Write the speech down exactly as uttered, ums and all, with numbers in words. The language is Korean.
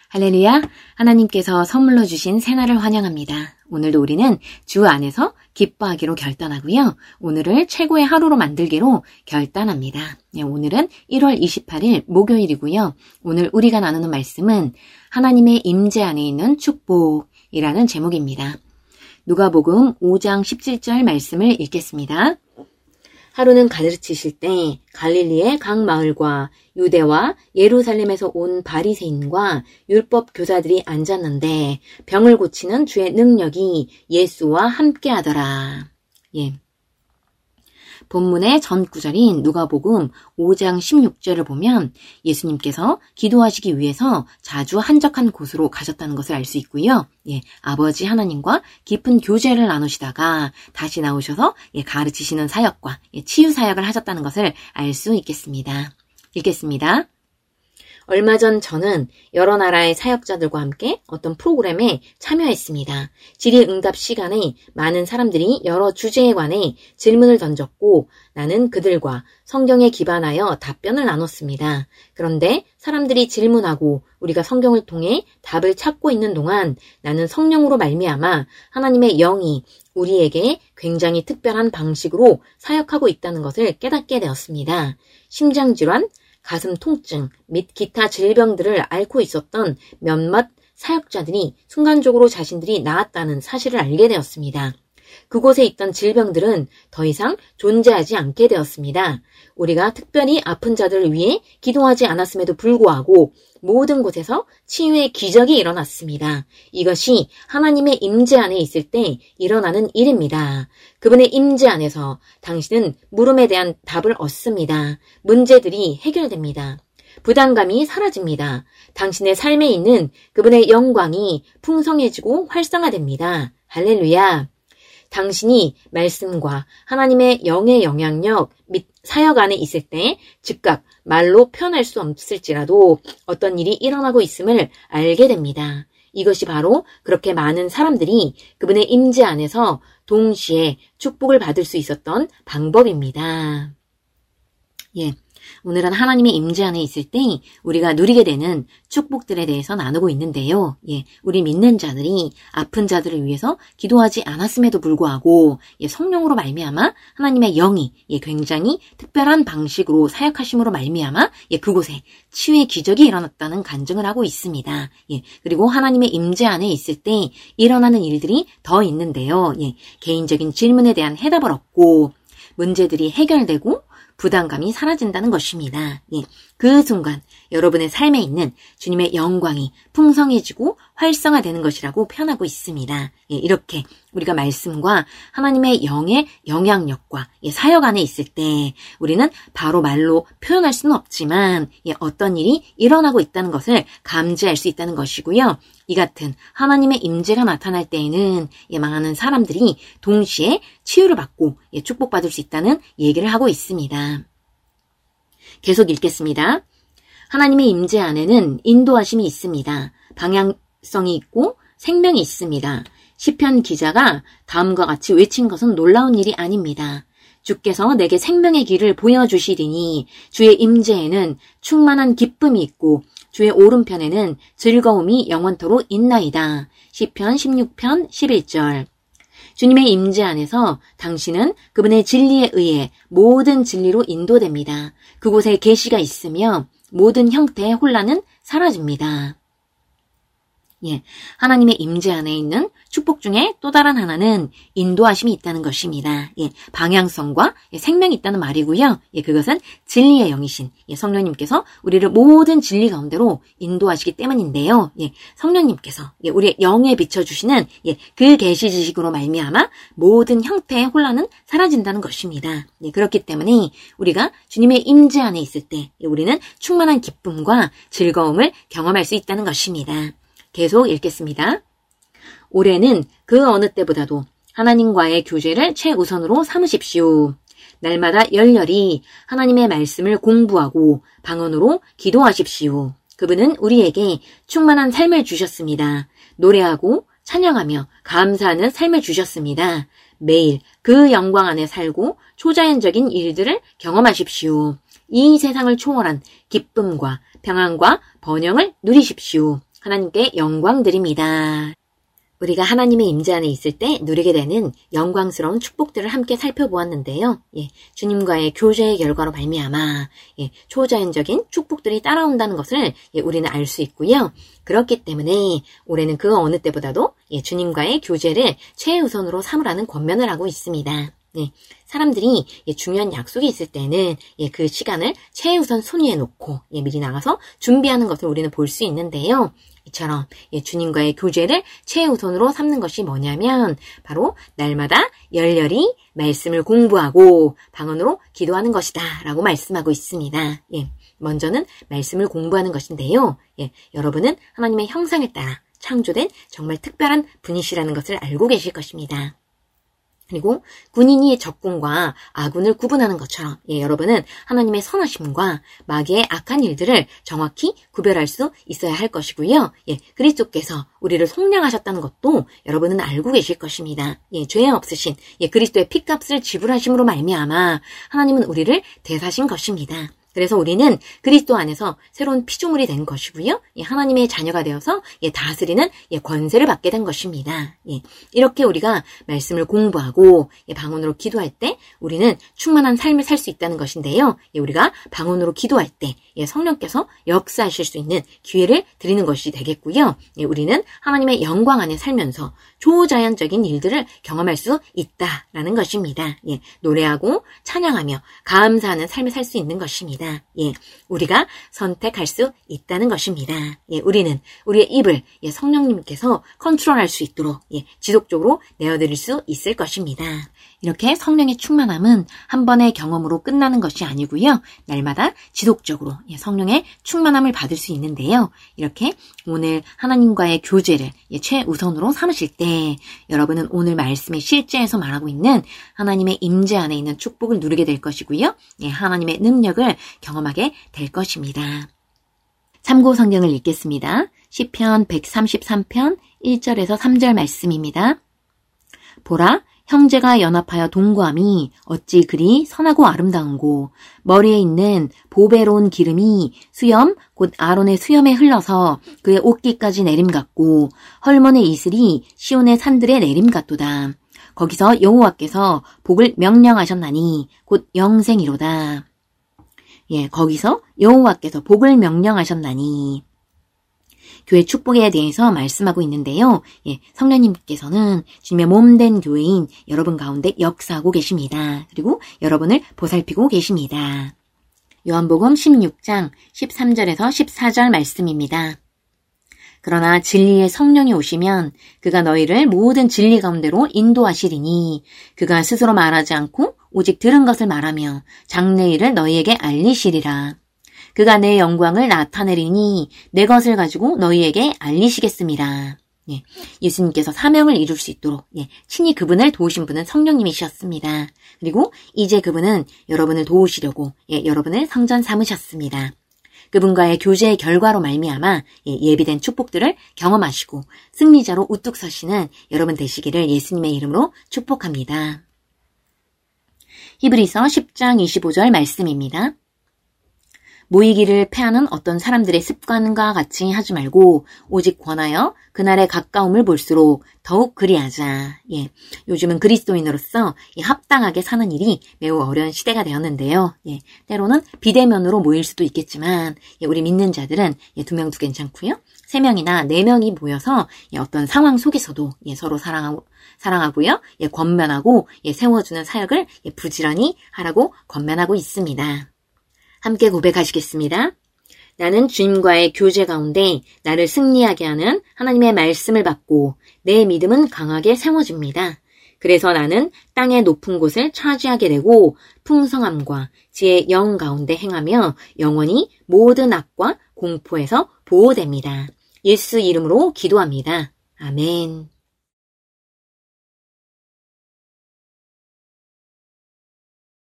할렐루야, 하나님께서 선물로 주신 새날을 환영합니다. 오늘도 우리는 주 안에서 기뻐하기로 결단하고요. 오늘을 최고의 하루로 만들기로 결단합니다. 오늘은 일월 이십팔일 목요일이고요. 오늘 우리가 나누는 말씀은 하나님의 임재 안에 있는 축복이라는 제목입니다. 누가복음 오장 십칠절 말씀을 읽겠습니다. 하루는 가르치실 때 갈릴리의 각 마을과 유대와 예루살렘에서 온 바리새인과 율법 교사들이 앉았는데 병을 고치는 주의 능력이 예수와 함께하더라. 예. 본문의 전 구절인 누가복음 오장 십육절을 보면 예수님께서 기도하시기 위해서 자주 한적한 곳으로 가셨다는 것을 알 수 있고요. 예, 아버지 하나님과 깊은 교제를 나누시다가 다시 나오셔서 예, 가르치시는 사역과 예, 치유 사역을 하셨다는 것을 알 수 있겠습니다. 읽겠습니다. 얼마 전 저는 여러 나라의 사역자들과 함께 어떤 프로그램에 참여했습니다. 질의응답 시간에 많은 사람들이 여러 주제에 관해 질문을 던졌고 나는 그들과 성경에 기반하여 답변을 나눴습니다. 그런데 사람들이 질문하고 우리가 성경을 통해 답을 찾고 있는 동안 나는 성령으로 말미암아 하나님의 영이 우리에게 굉장히 특별한 방식으로 사역하고 있다는 것을 깨닫게 되었습니다. 심장질환, 가슴 통증 및 기타 질병들을 앓고 있었던 몇몇 사역자들이 순간적으로 자신들이 나았다는 사실을 알게 되었습니다. 그곳에 있던 질병들은 더 이상 존재하지 않게 되었습니다. 우리가 특별히 아픈 자들을 위해 기도하지 않았음에도 불구하고 모든 곳에서 치유의 기적이 일어났습니다. 이것이 하나님의 임재 안에 있을 때 일어나는 일입니다. 그분의 임재 안에서 당신은 물음에 대한 답을 얻습니다. 문제들이 해결됩니다. 부담감이 사라집니다. 당신의 삶에 있는 그분의 영광이 풍성해지고 활성화됩니다. 할렐루야! 당신이 말씀과 하나님의 영의 영향력 및 사역 안에 있을 때 즉각 말로 표현할 수 없을지라도 어떤 일이 일어나고 있음을 알게 됩니다. 이것이 바로 그렇게 많은 사람들이 그분의 임재 안에서 동시에 축복을 받을 수 있었던 방법입니다. 예. 오늘은 하나님의 임재 안에 있을 때 우리가 누리게 되는 축복들에 대해서 나누고 있는데요. 예, 우리 믿는 자들이 아픈 자들을 위해서 기도하지 않았음에도 불구하고 예, 성령으로 말미암아 하나님의 영이 예, 굉장히 특별한 방식으로 사역하심으로 말미암아 예, 그곳에 치유의 기적이 일어났다는 간증을 하고 있습니다. 예, 그리고 하나님의 임재 안에 있을 때 일어나는 일들이 더 있는데요. 예, 개인적인 질문에 대한 해답을 얻고 문제들이 해결되고 부담감이 사라진다는 것입니다. 예, 그 순간 여러분의 삶에 있는 주님의 영광이 풍성해지고 활성화되는 것이라고 표현하고 있습니다. 예, 이렇게 우리가 말씀과 하나님의 영의 영향력과 예, 사역 안에 있을 때 우리는 바로 말로 표현할 수는 없지만 예, 어떤 일이 일어나고 있다는 것을 감지할 수 있다는 것이고요. 이 같은 하나님의 임재가 나타날 때에는 예, 많은 사람들이 동시에 치유를 받고 예, 축복받을 수 있다는 얘기를 하고 있습니다. 계속 읽겠습니다. 하나님의 임재 안에는 인도하심이 있습니다. 방향성이 있고 생명이 있습니다. 시편 기자가 다음과 같이 외친 것은 놀라운 일이 아닙니다. 주께서 내게 생명의 길을 보여주시리니 주의 임재에는 충만한 기쁨이 있고 주의 오른편에는 즐거움이 영원토록 있나이다. 시편 십육편 십일절. 주님의 임재 안에서 당신은 그분의 진리에 의해 모든 진리로 인도됩니다. 그곳에 계시가 있으며 모든 형태의 혼란은 사라집니다. 예, 하나님의 임재 안에 있는 축복 중에 또 다른 하나는 인도하심이 있다는 것입니다. 예, 방향성과 예, 생명이 있다는 말이고요. 예, 그것은 진리의 영이신 예, 성령님께서 우리를 모든 진리 가운데로 인도하시기 때문인데요. 예, 성령님께서 예, 우리의 영에 비춰주시는 예, 그 계시 지식으로 말미암아 모든 형태의 혼란은 사라진다는 것입니다. 예, 그렇기 때문에 우리가 주님의 임재 안에 있을 때 예, 우리는 충만한 기쁨과 즐거움을 경험할 수 있다는 것입니다. 계속 읽겠습니다. 올해는 그 어느 때보다도 하나님과의 교제를 최우선으로 삼으십시오. 날마다 열렬히 하나님의 말씀을 공부하고 방언으로 기도하십시오. 그분은 우리에게 충만한 삶을 주셨습니다. 노래하고 찬양하며 감사하는 삶을 주셨습니다. 매일 그 영광 안에 살고 초자연적인 일들을 경험하십시오. 이 세상을 초월한 기쁨과 평안과 번영을 누리십시오. 하나님께 영광 드립니다. 우리가 하나님의 임재 안에 있을 때 누리게 되는 영광스러운 축복들을 함께 살펴보았는데요. 예, 주님과의 교제의 결과로 말미암아 예, 초자연적인 축복들이 따라온다는 것을 예, 우리는 알 수 있고요. 그렇기 때문에 올해는 그 어느 때보다도 예, 주님과의 교제를 최우선으로 삼으라는 권면을 하고 있습니다. 예, 사람들이 예, 중요한 약속이 있을 때는 예, 그 시간을 최우선 순위에 놓고 예, 미리 나가서 준비하는 것을 우리는 볼 수 있는데요. 이처럼 예, 주님과의 교제를 최우선으로 삼는 것이 뭐냐면 바로 날마다 열렬히 말씀을 공부하고 방언으로 기도하는 것이다 라고 말씀하고 있습니다. 예, 먼저는 말씀을 공부하는 것인데요. 예, 여러분은 하나님의 형상을 따라 창조된 정말 특별한 분이시라는 것을 알고 계실 것입니다. 그리고 군인이 적군과 아군을 구분하는 것처럼 예, 여러분은 하나님의 선하심과 마귀의 악한 일들을 정확히 구별할 수 있어야 할 것이고요. 예, 그리스도께서 우리를 속량하셨다는 것도 여러분은 알고 계실 것입니다. 예, 죄 없으신 예, 그리스도의 피값을 지불하심으로 말미암아 하나님은 우리를 대사신 것입니다. 그래서 우리는 그리스도 안에서 새로운 피조물이 된 것이고요. 예, 하나님의 자녀가 되어서 예, 다스리는 예, 권세를 받게 된 것입니다. 예, 이렇게 우리가 말씀을 공부하고 예, 방언으로 기도할 때 우리는 충만한 삶을 살 수 있다는 것인데요. 예, 우리가 방언으로 기도할 때 예, 성령께서 역사하실 수 있는 기회를 드리는 것이 되겠고요. 예, 우리는 하나님의 영광 안에 살면서 초자연적인 일들을 경험할 수 있다라는 것입니다. 예, 노래하고 찬양하며 감사하는 삶을 살 수 있는 것입니다. 예, 우리가 선택할 수 있다는 것입니다. 예, 우리는 우리의 입을 예, 성령님께서 컨트롤할 수 있도록 예, 지속적으로 내어드릴 수 있을 것입니다. 이렇게 성령의 충만함은 한 번의 경험으로 끝나는 것이 아니고요. 날마다 지속적으로 예, 성령의 충만함을 받을 수 있는데요. 이렇게 오늘 하나님과의 교제를 예, 최우선으로 삼으실 때 여러분은 오늘 말씀의 실제에서 말하고 있는 하나님의 임재 안에 있는 축복을 누리게 될 것이고요. 예, 하나님의 능력을 경험하게 될 것입니다. 참고 성경을 읽겠습니다. 시편 백삼십삼 편 일 절에서 삼 절 말씀입니다. 보라, 형제가 연합하여 동거함이 어찌 그리 선하고 아름다운고 머리에 있는 보배로운 기름이 수염 곧 아론의 수염에 흘러서 그의 옷깃까지 내림같고 헐몬의 이슬이 시온의 산들에 내림같도다. 거기서 여호와께서 복을 명령하셨나니 곧 영생이로다. 예, 거기서 여호와께서 복을 명령하셨나니 교회 축복에 대해서 말씀하고 있는데요. 예, 성령님께서는 주님의 몸된 교회인 여러분 가운데 역사하고 계십니다. 그리고 여러분을 보살피고 계십니다. 요한복음 십육 장 십삼 절에서 십사 절 말씀입니다. 그러나 진리의 성령이 오시면 그가 너희를 모든 진리 가운데로 인도하시리니 그가 스스로 말하지 않고 오직 들은 것을 말하며 장래 일을 너희에게 알리시리라. 그가 내 영광을 나타내리니 내 것을 가지고 너희에게 알리시겠습니다. 예, 예수님께서 사명을 이룰 수 있도록 예, 친히 그분을 도우신 분은 성령님이셨습니다. 그리고 이제 그분은 여러분을 도우시려고 예, 여러분을 성전 삼으셨습니다. 그분과의 교제의 결과로 말미암아 예, 예비된 축복들을 경험하시고 승리자로 우뚝 서시는 여러분 되시기를 예수님의 이름으로 축복합니다. 히브리서 십 장 이십오 절 말씀입니다. 모이기를 패하는 어떤 사람들의 습관과 같이 하지 말고 오직 권하여 그날의 가까움을 볼수록 더욱 그리하자. 예, 요즘은 그리스도인으로서 예, 합당하게 사는 일이 매우 어려운 시대가 되었는데요. 예, 때로는 비대면으로 모일 수도 있겠지만 예, 우리 믿는 자들은 예, 두 명도 괜찮고요. 세 명이나 네 명이 모여서 예, 어떤 상황 속에서도 예, 서로 사랑하고 사랑하고요. 예, 권면하고 예, 세워주는 사역을 예, 부지런히 하라고 권면하고 있습니다. 함께 고백하시겠습니다. 나는 주님과의 교제 가운데 나를 승리하게 하는 하나님의 말씀을 받고 내 믿음은 강하게 세워집니다. 그래서 나는 땅의 높은 곳을 차지하게 되고 풍성함과 지혜의 영 가운데 행하며 영원히 모든 악과 공포에서 보호됩니다. 예수 이름으로 기도합니다. 아멘.